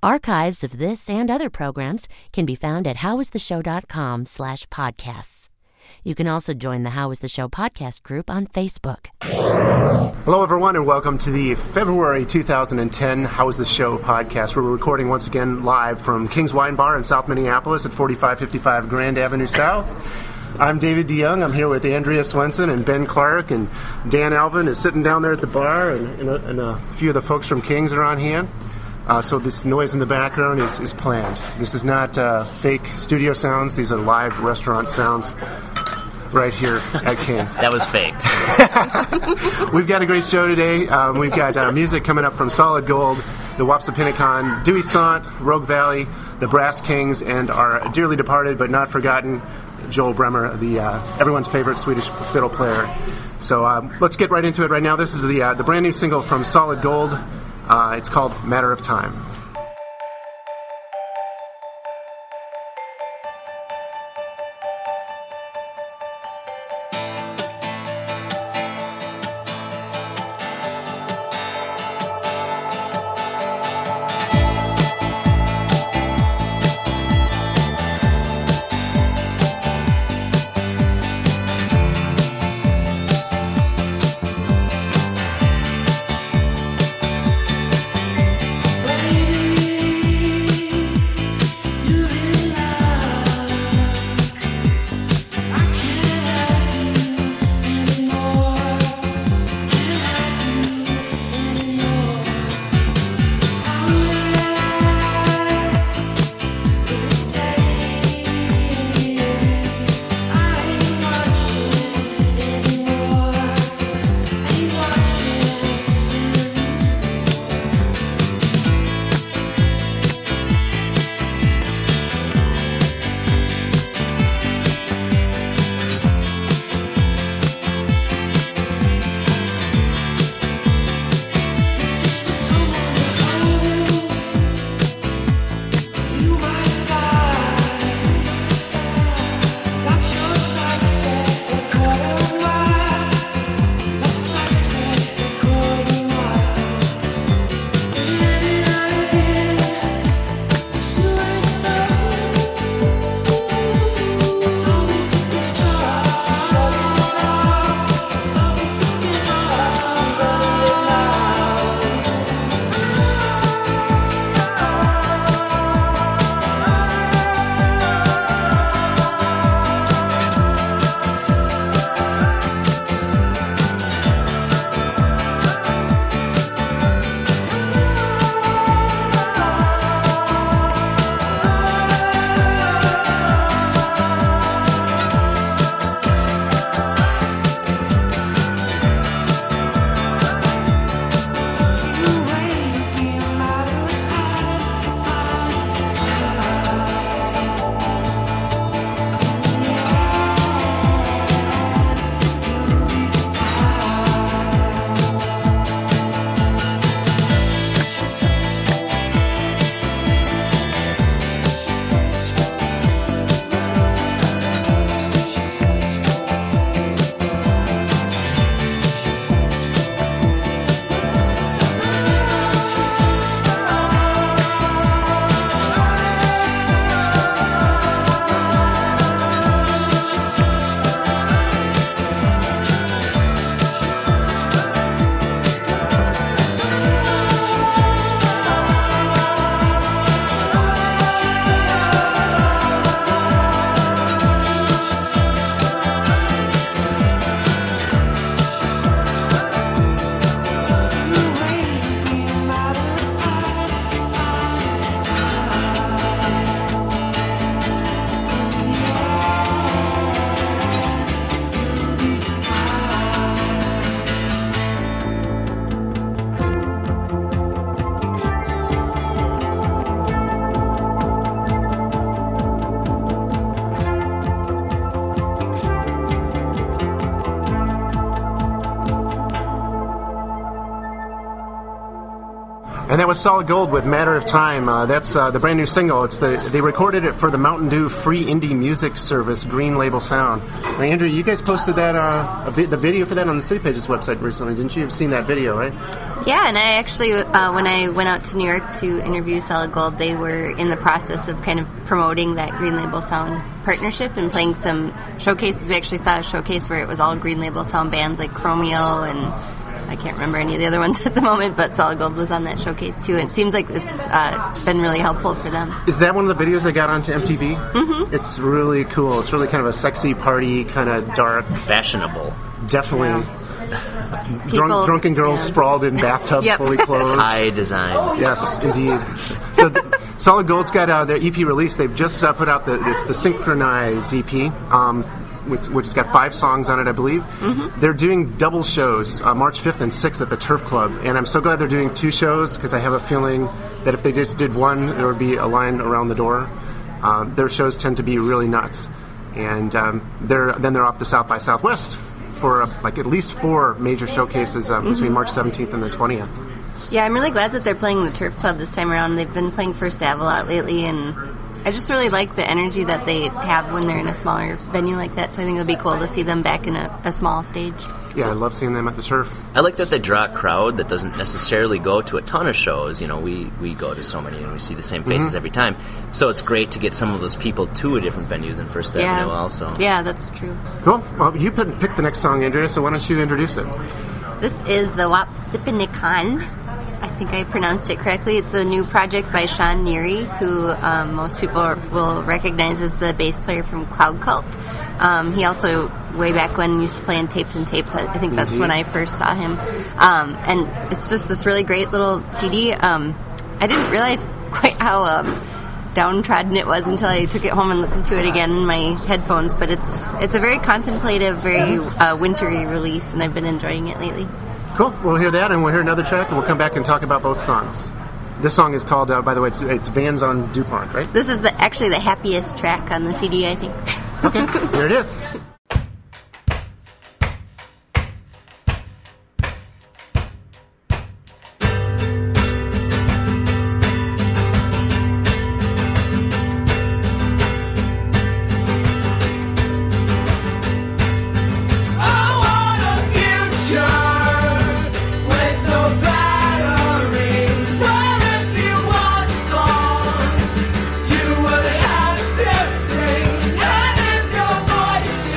Archives of this and other programs can be found at howistheshow.com/podcasts. You can also join the How Is the Show podcast group on Facebook. Hello, everyone, and welcome to the February 2010 How Is the Show podcast. We're recording once again live from King's Wine Bar in South Minneapolis at 4555 Grand Avenue South. I'm David DeYoung. I'm here with Andrea Swenson and Ben Clark, and Dan Alvin is sitting down there at the bar, and a few of the folks from King's are on hand. So this noise in the background is planned. This is not fake studio sounds. These are live restaurant sounds right here at King's. That was faked. We've got a great show today. We've got music coming up from Solid Gold, the Wapsipinicon, Dewey Sant, Rogue Valley, the Brass Kings, and our dearly departed but not forgotten Joel Bremer, everyone's favorite Swedish fiddle player. So let's get right into it right now. This is the brand new single from Solid Gold. It's called Matter of Time. Baby And that was Solid Gold with Matter of Time. That's the brand new single. They recorded it for the Mountain Dew free indie music service, Green Label Sound. Now, Andrew, you guys posted that the video for that on the City Pages website recently, didn't you? You've seen that video, right? Yeah, and I actually, when I went out to New York to interview Solid Gold, they were in the process of kind of promoting that Green Label Sound partnership and playing some showcases. We actually saw a showcase where it was all Green Label Sound bands like Chromeo and I can't remember any of the other ones at the moment, but Solid Gold was on that showcase too. And it seems like it's been really helpful for them. Is that one of the videos they got onto MTV? Mm-hmm. It's really cool. It's really kind of a sexy party, kind of dark. Fashionable. Definitely. Yeah. Drunken girls sprawled in bathtubs, Yep. fully clothed. High design. Yes, indeed. So Solid Gold's got their EP release. They've just put out the Synchronize EP. Which has got 5 songs on it, I believe. Mm-hmm. They're doing double shows, March 5th and 6th at the Turf Club. And I'm so glad they're doing 2 shows because I have a feeling that if they just did one, there would be a line around the door. Their shows tend to be really nuts. And they're off to South by Southwest for at least 4 major showcases between March 17th and the 20th. Yeah, I'm really glad that they're playing the Turf Club this time around. They've been playing First Ave a lot lately, and I just really like the energy that they have when they're in a smaller venue like that, so I think it'll be cool to see them back in a small stage. Yeah, I love seeing them at the Turf. I like that they draw a crowd that doesn't necessarily go to a ton of shows. You know, we go to so many and we see the same faces every time. So it's great to get some of those people to a different venue than First Avenue also. Yeah, that's true. Cool. Well, you picked the next song, Andrea, so why don't you introduce it? This is the Wapsipinicon. I think I pronounced it correctly. It's a new project by Sean Neary, who most people will recognize as the bass player from Cloud Cult. He also, way back when, used to play in Tapes and Tapes. I think that's when I first saw him. And it's just this really great little CD. I didn't realize quite how downtrodden it was until I took it home and listened to it again in my headphones. But it's a very contemplative, very wintry release, and I've been enjoying it lately. Cool. We'll hear that, and we'll hear another track, and we'll come back and talk about both songs. This song is called, by the way, it's Vans on DuPont, right? This is actually the happiest track on the CD, I think. Okay, here it is. You would have to sing, and if your voice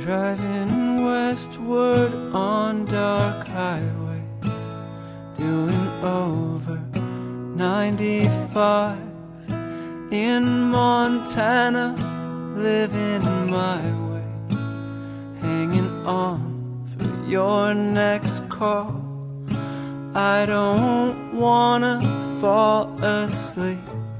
Driving westward on dark highways, doing over 95. In Montana, living my way, hanging on for your next call. I don't wanna fall asleep,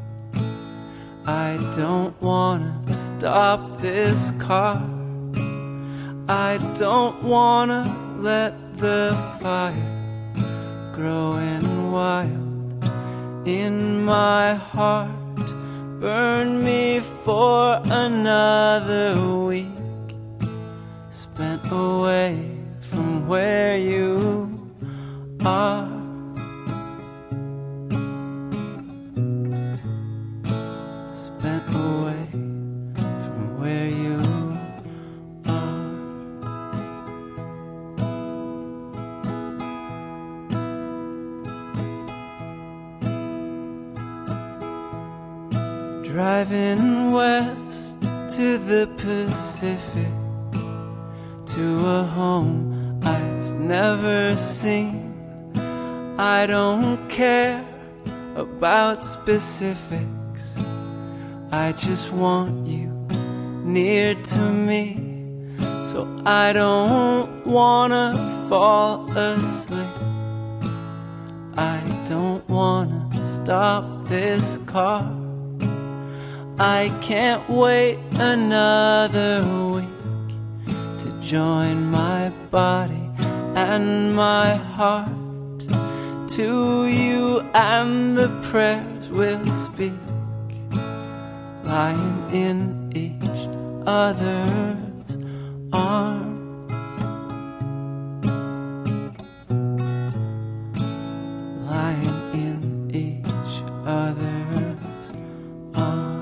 I don't wanna stop this car, I don't wanna let the fire growing wild in my heart burn me for another week spent away from where you are. Spent away from where you are. Driving west to the Pacific, to a home I've never seen. I don't care about specifics, I just want you near to me, so I don't wanna fall asleep, I don't wanna stop this car, I can't wait another week to join my body and my heart to you, and the prayers we'll speak, lying in each other's arms, lying in each other's arms.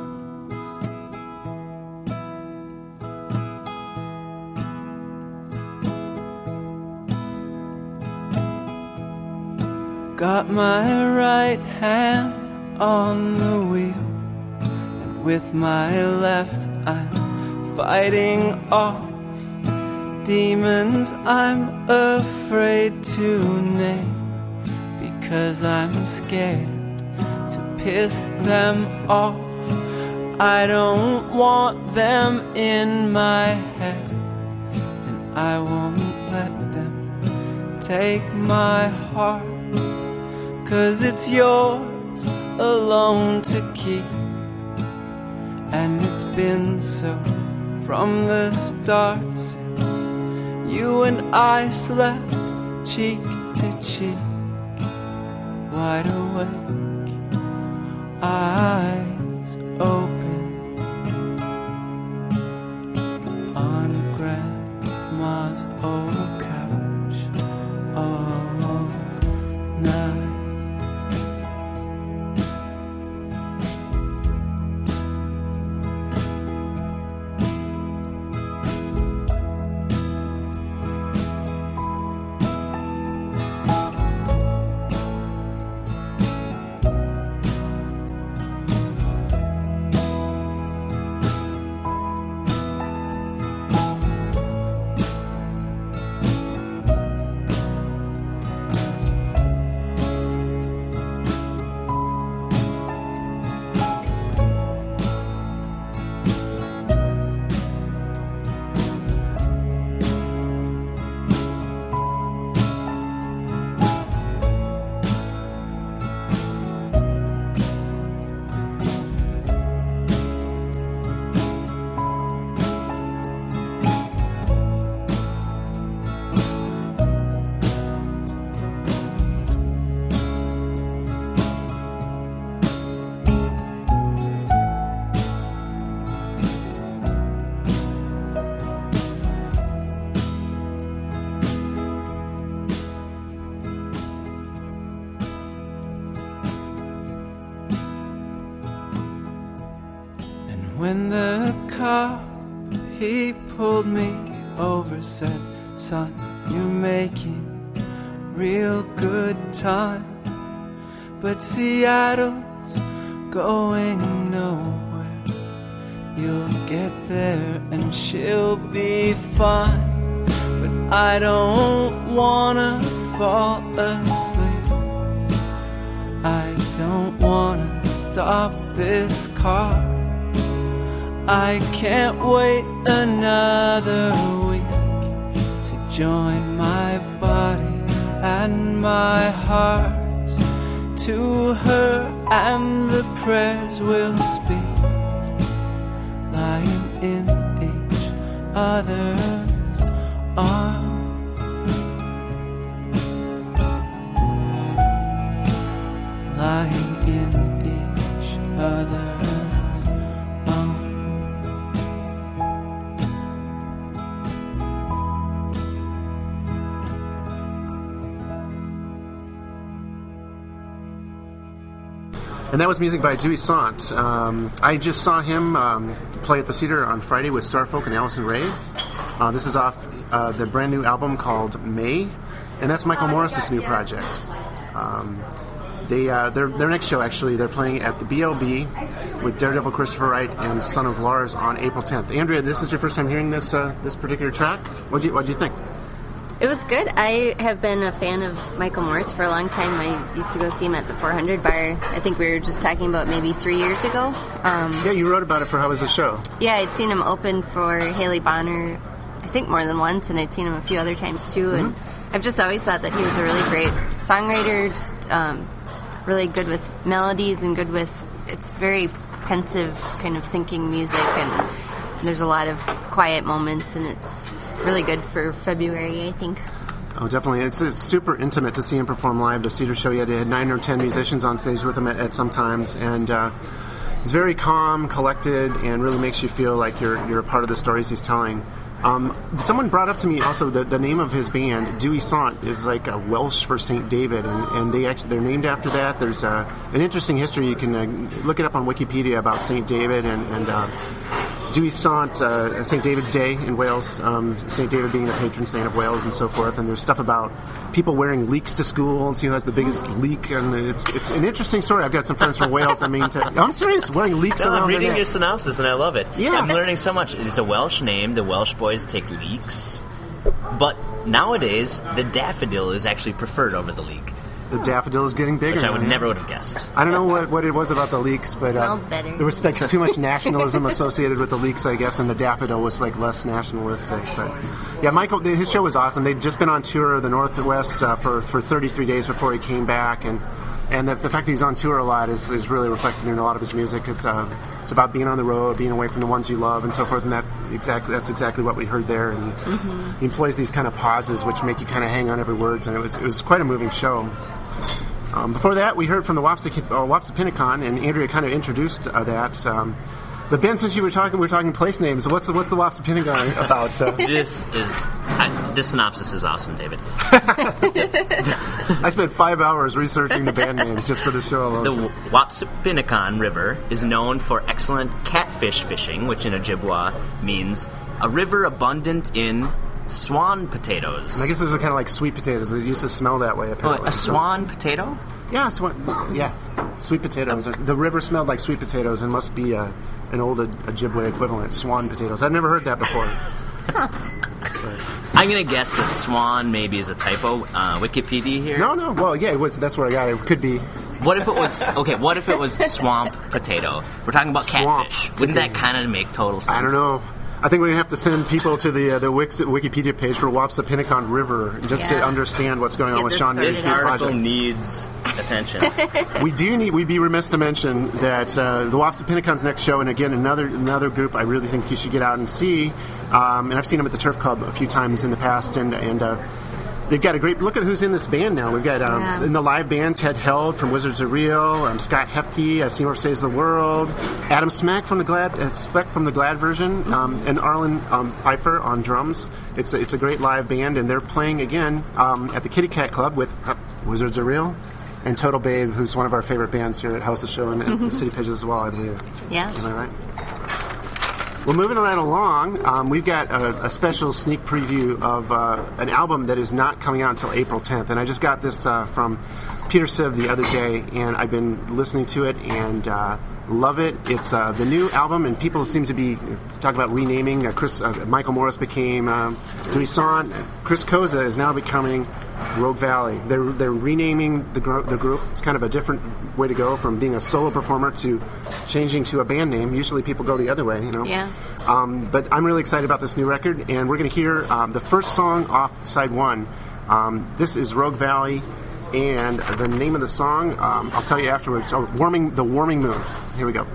Got my right hand on the wheel, and with my left I'm fighting off demons I'm afraid to name, because I'm scared to piss them off. I don't want them in my head, and I won't let them take my heart, 'cause it's yours alone to keep, and it's been so from the start, since you and I slept cheek to cheek, wide awake, eyes open, on grandma's old couch all night. When the cop, he pulled me over, said, son, you're making real good time, but Seattle's going nowhere, you'll get there and she'll be fine. But I don't wanna fall asleep. I don't wanna stop this car. I can't wait another week to join my body and my heart to her, and the prayers will speak, lying in each other's arms. Lying in each other's arms. And that was music by Dewey Sant. I just saw him play at the Cedar on Friday with Starfolk and Allison Ray. This is off the brand new album called May, and that's Michael Morris's new project. Their next show, actually, they're playing at the BLB with Daredevil Christopher Wright and Son of Lars on April 10th. Andrea, this is your first time hearing this particular track. What'd you think? It was good. I have been a fan of Michael Morris for a long time. I used to go see him at the 400 Bar. I think we were just talking about maybe 3 years ago. Yeah, you wrote about it for How Was the Show? Yeah, I'd seen him open for Haley Bonner, I think more than once, and I'd seen him a few other times too. Mm-hmm. And I've just always thought that he was a really great songwriter, just really good with melodies and good with, it's very pensive kind of thinking music, and there's a lot of quiet moments, and it's really good for February, I think. Oh, definitely. It's super intimate to see him perform live. The Cedar Show, he had 9 or 10 musicians on stage with him at some times, and he's very calm, collected, and really makes you feel like you're a part of the stories he's telling. Someone brought up to me also the name of his band, Dewey Sant, is like a Welsh for St. David, and they're named after that. There's an interesting history. You can look it up on Wikipedia about St. David and Dewey Sant, St. David's Day in Wales, St. David being the patron saint of Wales and so forth, and there's stuff about people wearing leeks to school and see who has the biggest leek, and it's an interesting story. I've got some friends from Wales, I'm serious, wearing leeks around I'm reading their your neck. synopsis and I love it. Yeah. I'm learning so much. It's a Welsh name, the Welsh boys take leeks, but nowadays the daffodil is actually preferred over the leek. The daffodil is getting bigger. Which I would now, never would have guessed. I don't know what it was about the leeks, but Smells better. there was like too much nationalism associated with the leeks, I guess, and the daffodil was like less nationalistic. But yeah, Michael, his show was awesome. They'd just been on tour of the Northwest for 33 days before he came back, and the fact that he's on tour a lot is really reflected in a lot of his music. It's about being on the road, being away from the ones you love, and so forth. And that's exactly what we heard there. And he employs these kind of pauses, which make you kind of hang on every word. And it was quite a moving show. Before that, we heard from the Wapsipinicon, and Andrea kind of introduced that. But Ben, since we're talking place names. What's the Wapsipinicon about? This synopsis is awesome, David. I spent 5 hours researching the band names just for the show alone. The Wapsipinicon River is known for excellent catfish fishing, which in Ojibwa means a river abundant in swan potatoes. And I guess those are kind of like sweet potatoes. They used to smell that way, apparently. A swan potato? Yeah, sweet potatoes. The river smelled like sweet potatoes and must be an old Ojibwe equivalent, swan potatoes. I've never heard that before. I'm going to guess that swan maybe is a typo. Wikipedia here? No. Well, yeah, that's what I got. It could be. What if it was swamp potato? We're talking about catfish. Wouldn't that kind of make total sense? I don't know. I think we're going to have to send people to the Wikipedia page for Wapsipinicon River just to understand what's going on with Sean Neary's This new article project. needs attention. We'd be remiss to mention that the Wapsipinicon's next show, and again, another group I really think you should get out and see, and I've seen them at the Turf Club a few times in the past, and they've got a great look at who's in this band now. We've got in the live band Ted Held from Wizards Are Real, Scott Hefty, Seymour Saves the World, Adam Smack from the Glad version, and Arlen Pfeiffer on drums. It's a great live band, and they're playing again at the Kitty Cat Club with Wizards Are Real and Total Babe, who's one of our favorite bands here at House of Show and the City Pages as well, I believe. Yeah. Am I right? Well, moving right along, we've got a special sneak preview of an album that is not coming out until April 10th. And I just got this from Peter Siv the other day, and I've been listening to it, and Love it. It's the new album, and people seem to be talking about renaming. Michael Morris became Duisant. Chris Koza is now becoming Rogue Valley. They're renaming the group. It's kind of a different way to go from being a solo performer to changing to a band name. Usually people go the other way, Yeah. But I'm really excited about this new record, and we're going to hear the first song off side one. This is Rogue Valley, and the name of the song, I'll tell you afterwards. The Warming Moon. Here we go.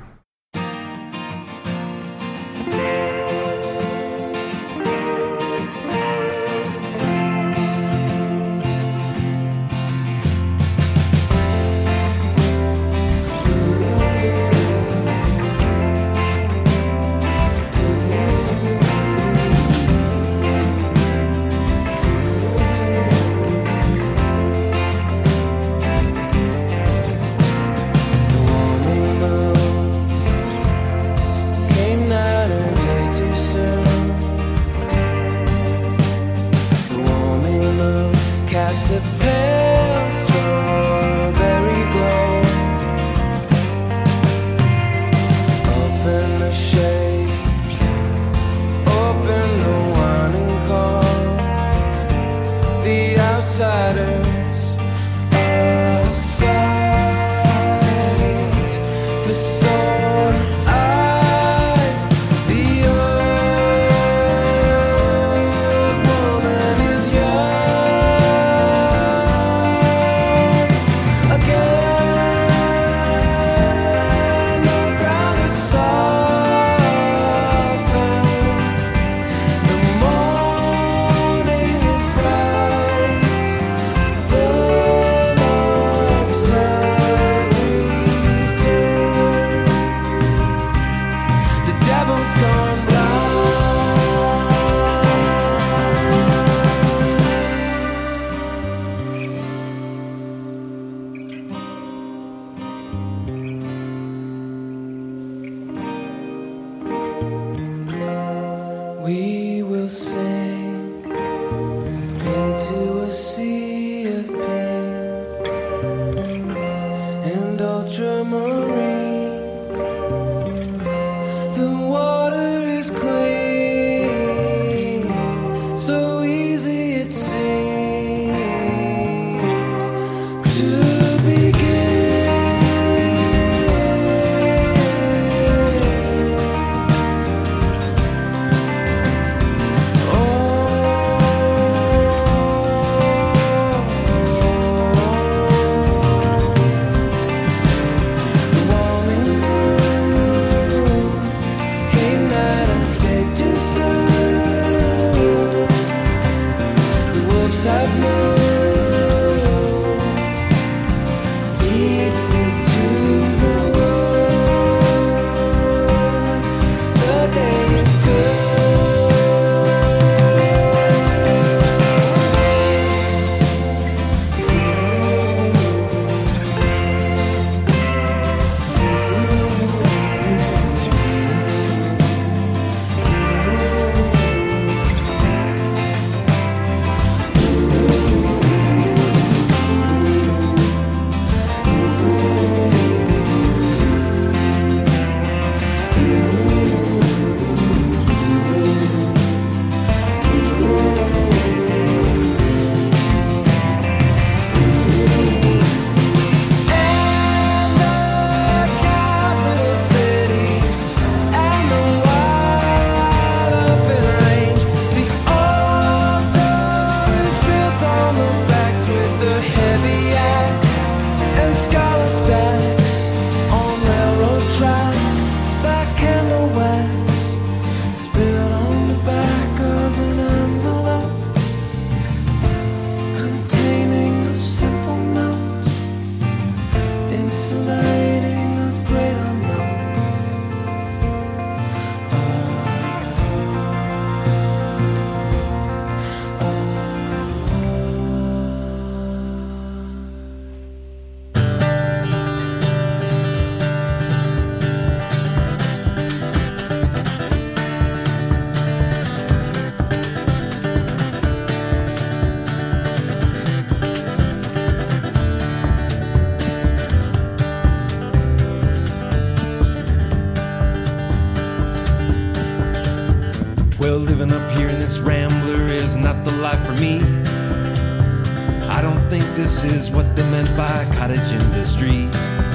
We will sink into a sea of pain and ultramarine. The water is clean, so easy it seems to begin. Have moved deep into the world. The day is living up here in this rambler is not the life for me. I don't think this is what they meant by cottage industry.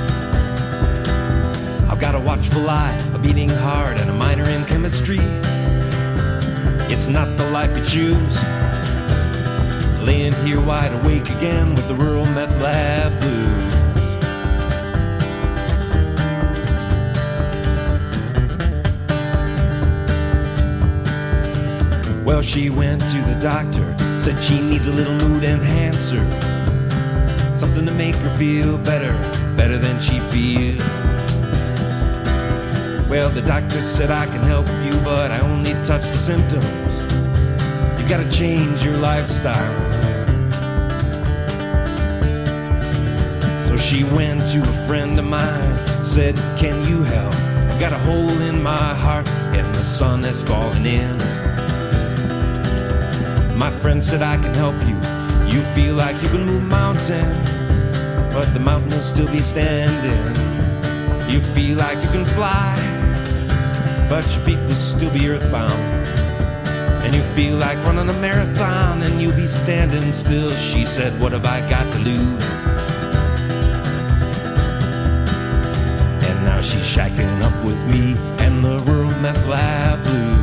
I've got a watchful eye, a beating heart, and a minor in chemistry. It's not the life you choose. Laying here wide awake again with the rural meth lab blues. Well, she went to the doctor, said she needs a little mood enhancer. Something to make her feel better, better than she feels. Well, the doctor said I can help you, but I only touch the symptoms. You gotta change your lifestyle. So she went to a friend of mine, said, can you help? I've got a hole in my heart and the sun has fallen in. My friend said I can help you. You feel like you can move a mountain, but the mountain will still be standing. You feel like you can fly, but your feet will still be earthbound. And you feel like running a marathon and you'll be standing still. She said, what have I got to lose? And now she's shacking up with me and the rural meth lab blues.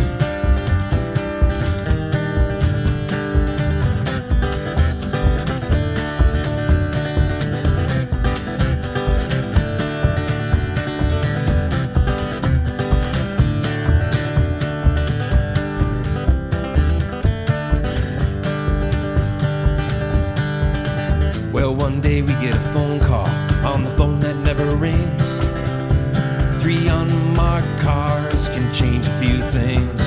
Well, one day we get a phone call on the phone that never rings. 3 unmarked cars can change a few things.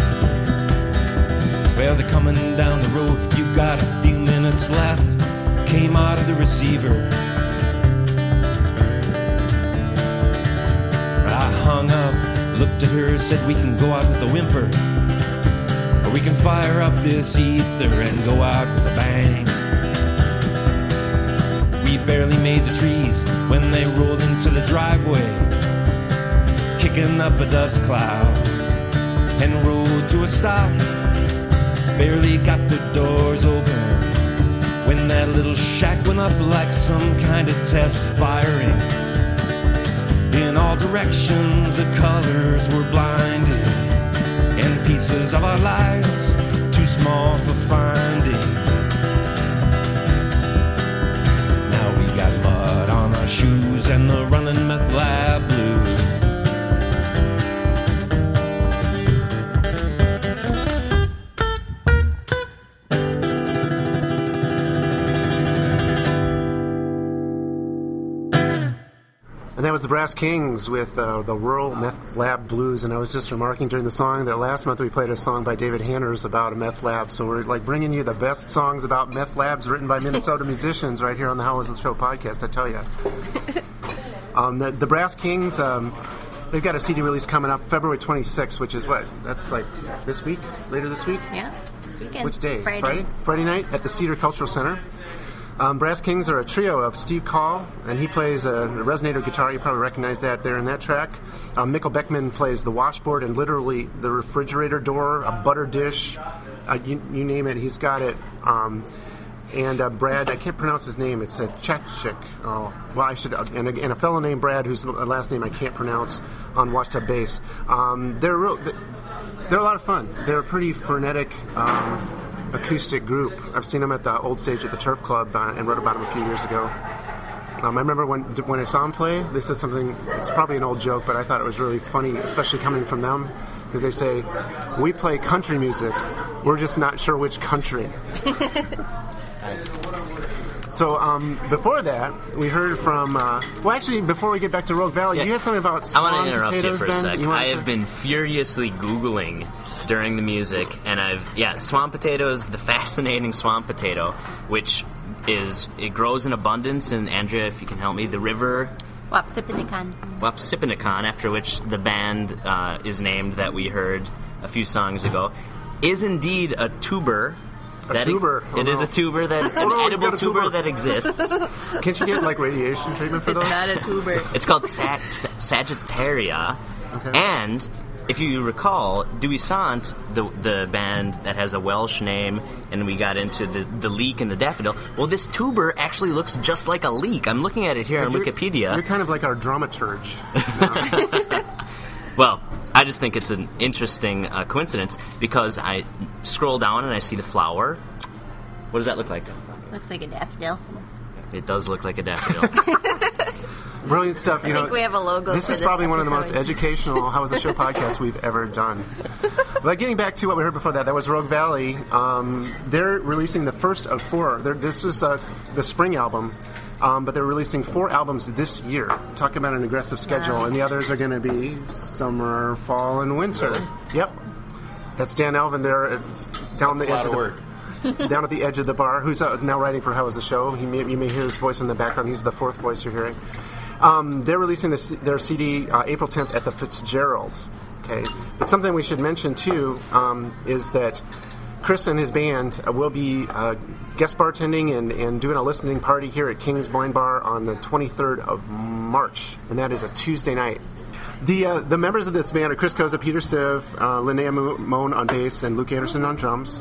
Well, they're coming down the road, you got a few minutes left. Came out of the receiver. I hung up, looked at her, said we can go out with a whimper, or we can fire up this ether and go out with a bang. We barely made the trees when they rolled into the driveway, kicking up a dust cloud, and rolled to a stop. Barely got the doors open when that little shack went up like some kind of test firing. In all directions the colors were blinding, and pieces of our lives too small for finding. Shoes and the running meth lab blues. And that was the Brass Kings with the Rural Meth Lab Blues. And I was just remarking during the song that last month we played a song by David Hanners about a meth lab. So we're like bringing you the best songs about meth labs written by Minnesota musicians right here on the How Was the Show podcast, I tell you. The Brass Kings, they've got a CD release coming up February 26th, which is what? That's like this week? Later this week? Yeah, this weekend. Which day? Friday? Friday night at the Cedar Cultural Center. Brass Kings are a trio of Steve Call, and he plays a resonator guitar. You probably recognize that there in that track. Mikkel Beckman plays the washboard and literally the refrigerator door, a butter dish, you name it, he's got it. And Brad, I can't pronounce his name, it's a Chechik. Oh, well, I should, and a fellow named Brad, whose last name I can't pronounce, on washtub bass. They're a lot of fun. They're a pretty frenetic acoustic group. I've seen them at the old stage at the Turf Club and wrote about them a few years ago. I remember when I saw them play, they said something, it's probably an old joke, but I thought it was really funny, especially coming from them, because they say, we play country music, we're just not sure which country. So before that, we heard from, well actually, before we get back to Rogue Valley, you had something about I want to interrupt potatoes, you for a Ben? sec. I have been furiously Googling during the music, and swamp potatoes, the fascinating swamp potato, which it grows in abundance, and Andrea, if you can help me, the river Wapsipinicon, after which the band is named that we heard a few songs ago, is indeed a tuber. Tuber. It is a tuber an edible tuber that exists. Can't you get like radiation treatment for those? It's not a tuber. It's called Sagittaria, Okay. and if you recall, Duisant, the band that has a Welsh name, and we got into the leek and the daffodil. Well, this tuber actually looks just like a leek. I'm looking at it here on Wikipedia. You're kind of like our dramaturge. Well, I just think it's an interesting coincidence because I scroll down and I see the flower. What does that look like? Looks like a daffodil. It does look like a daffodil. Brilliant stuff. I think we have a logo This for is this probably one of the most episode. educational How Was the Show podcast we've ever done. But getting back to what we heard before that was Rogue Valley. They're releasing the first of 4. This is the spring album, but they're releasing 4 albums this year. Talk about an aggressive schedule. And the others are going to be summer, fall, and winter. Yep. That's Dan Alvin there. It's down the edge of the down at the edge of the bar, who's now writing for How Was the Show. You may hear his voice in the background. He's the 4th voice you're hearing. They're releasing their CD April 10th at the Fitzgerald. Okay, but something we should mention too is that Chris and his band will be guest bartending and doing a listening party here at King's Wine Bar on the 23rd of March, and that is a Tuesday night. The members of this band are Chris Koza, Peter Siv, Linnea Moan on bass, and Luke Anderson on drums.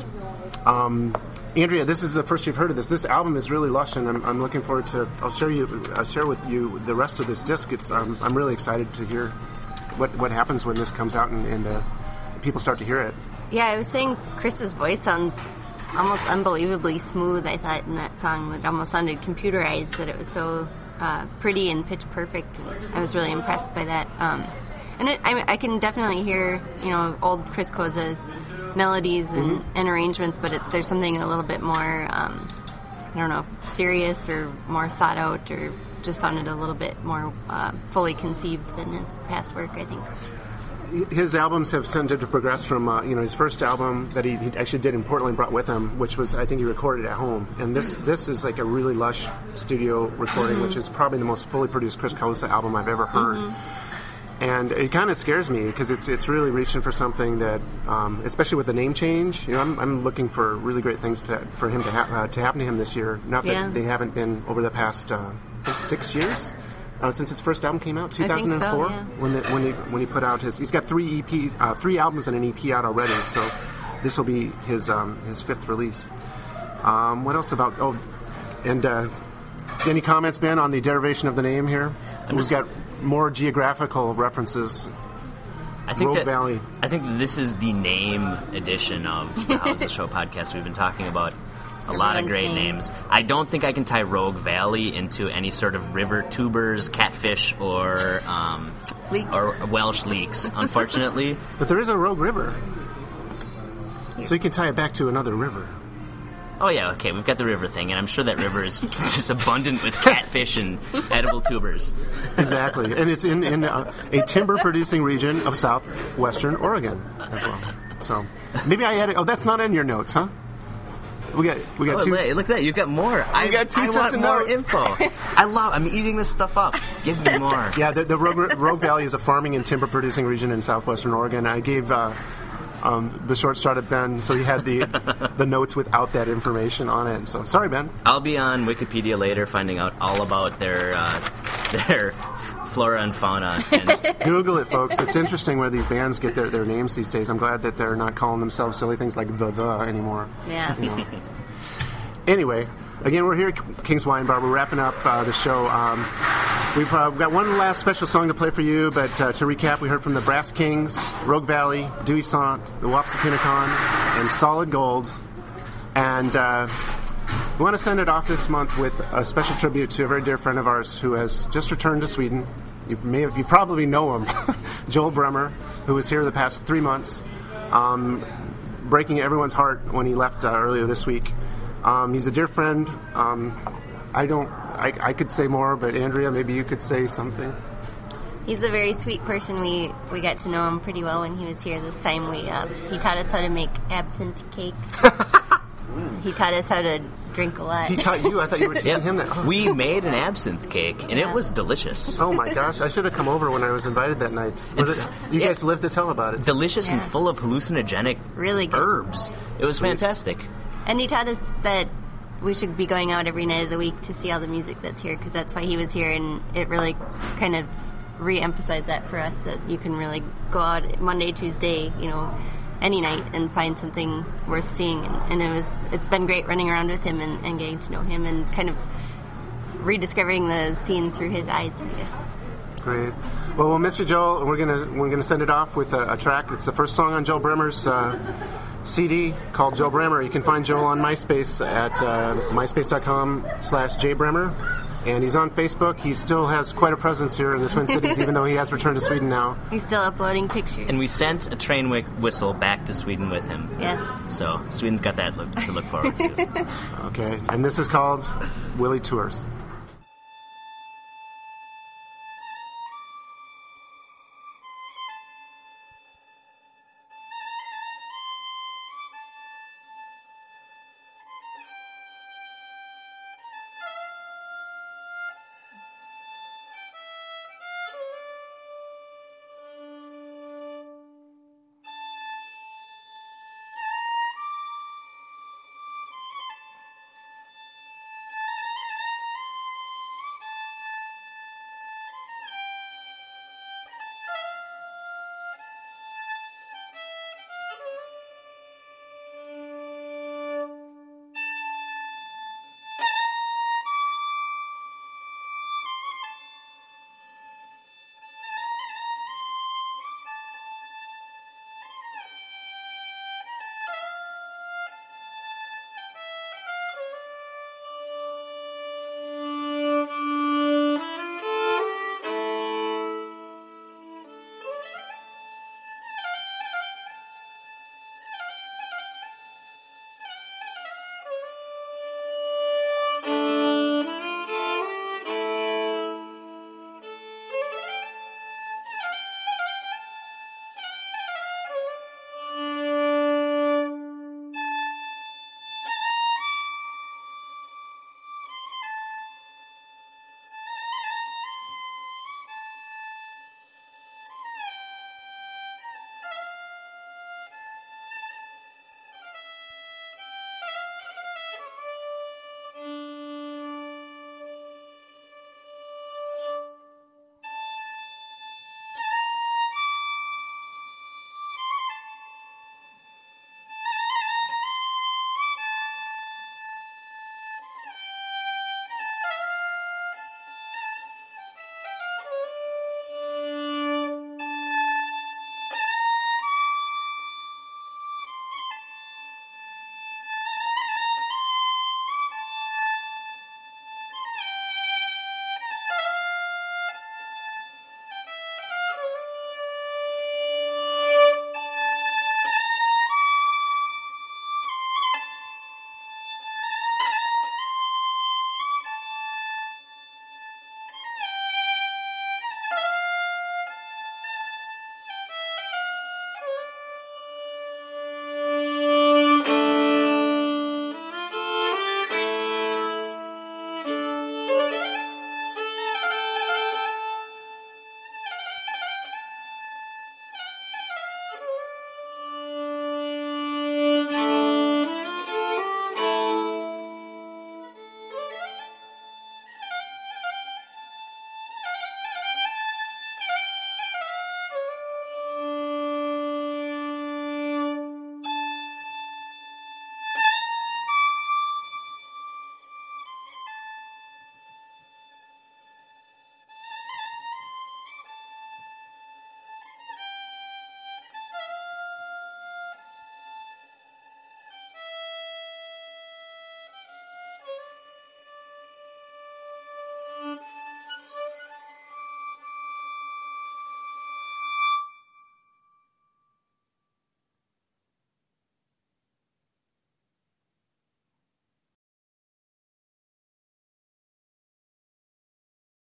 Andrea, this is the first you've heard of this. This album is really lush, and I'm looking forward to. I'll share with you the rest of this disc. I'm really excited to hear what happens when this comes out and people start to hear it. Yeah, I was saying Chris's voice sounds almost unbelievably smooth. I thought in that song it almost sounded computerized. That it was so pretty and pitch perfect. And I was really impressed by that. And I can definitely hear old Chris Koza melodies and arrangements, but there's something a little bit more, I don't know, serious or more thought out, or just sounded a little bit more fully conceived than his past work, I think. His albums have tended to progress from, his first album that he actually did in Portland, brought with him, which was, I think he recorded at home. And this is like a really lush studio recording, which is probably the most fully produced Chris Koza album I've ever heard. And it kind of scares me because it's really reaching for something that, especially with the name change, I'm looking for really great things for him to happen to him this year. Not that they haven't been over the past, I think 6 years since his first album came out, 2004. I think so, yeah. When he put out he's got 3 EPs, 3 albums and an EP out already. So this will be his 5th release. What else about? Oh, and any comments, Ben, on the derivation of the name here? We've got more geographical references. Rogue Valley. I think this is the name edition of the How's the Show podcast. We've been talking about a lot of great names. I don't think I can tie Rogue Valley into any sort of river tubers, catfish, or Welsh leeks, unfortunately. But there is a Rogue River, so you can tie it back to another river. Oh, yeah, okay, we've got the river thing, and I'm sure that river is just abundant with catfish and edible tubers. Exactly, and it's in a timber-producing region of southwestern Oregon as well. So maybe I added. Oh, that's not in your notes, huh? We got two. Wait, look at that! You got more. You got 2 I sets want of more notes. info. I'm eating this stuff up. Give me more. Yeah, the Rogue Valley is a farming and timber-producing region in southwestern Oregon. I gave the short start at Ben, so he had the notes without that information on it. So sorry, Ben. I'll be on Wikipedia later, finding out all about their flora and fauna. And Google it, folks. It's interesting where these bands get their names these days. I'm glad that they're not calling themselves silly things like the anymore. Yeah. Anyway, again, we're here at King's Wine Bar. We're wrapping up the show. We've got one last special song to play for you, but to recap, we heard from the Brass Kings, Rogue Valley, Duisant, the Wapsipinicon, and Solid Gold. And we want to send it off this month with a special tribute to a very dear friend of ours who has just returned to Sweden. You probably know him, Joel Bremer, who was here the past 3 months, breaking everyone's heart when he left earlier this week. He's a dear friend. I could say more, but Andrea, maybe you could say something. He's a very sweet person. We got to know him pretty well when he was here this time. He taught us how to make absinthe cake. He taught us how to drink a lot. He taught you? I thought you were teaching him that. We made an absinthe cake, and it was delicious. Oh my gosh, I should have come over when I was invited that night. You guys lived to tell about it. Delicious and full of hallucinogenic really good herbs. It was fantastic. And he taught us that we should be going out every night of the week to see all the music that's here, because that's why he was here, and it really kind of re-emphasize that for us, that you can really go out Monday, Tuesday, any night and find something worth seeing. And it's been great running around with him and getting to know him and kind of rediscovering the scene through his eyes, I guess. Great. Well, we'll miss you, Joel. We're gonna send it off with a track. It's the first song on Joel Bremer's CD called Joel Bremer. You can find Joel on MySpace at myspace.com/jbremer. And he's on Facebook. He still has quite a presence here in the Twin Cities, even though he has returned to Sweden now. He's still uploading pictures. And we sent a train whistle back to Sweden with him. Yes. So Sweden's got that to look forward to. Okay. And this is called Willie Tours.